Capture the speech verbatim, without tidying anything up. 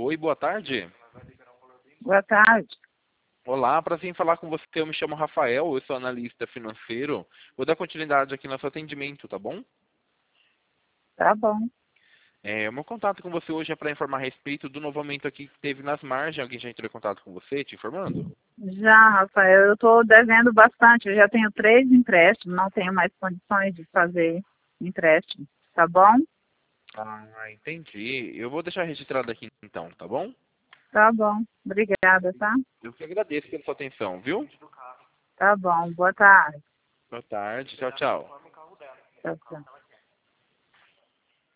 Oi, boa tarde. Boa tarde. Olá, prazer em falar com você. Eu me chamo Rafael, eu sou analista financeiro. Vou dar continuidade aqui no nosso atendimento, tá bom? Tá bom. É, o meu contato com você hoje é para informar a respeito do novo aumento aqui que teve nas margens. Alguém já entrou em contato com você, te informando? Já, Rafael, eu estou devendo bastante. Eu já tenho três empréstimos, não tenho mais condições de fazer empréstimo. Tá bom? Ah, entendi. Eu vou deixar registrado aqui então, tá bom? Tá bom. Obrigada, tá? Eu que agradeço pela sua atenção, viu? Tá bom. Boa tarde. Boa tarde, tchau, tchau. Tchau, tchau.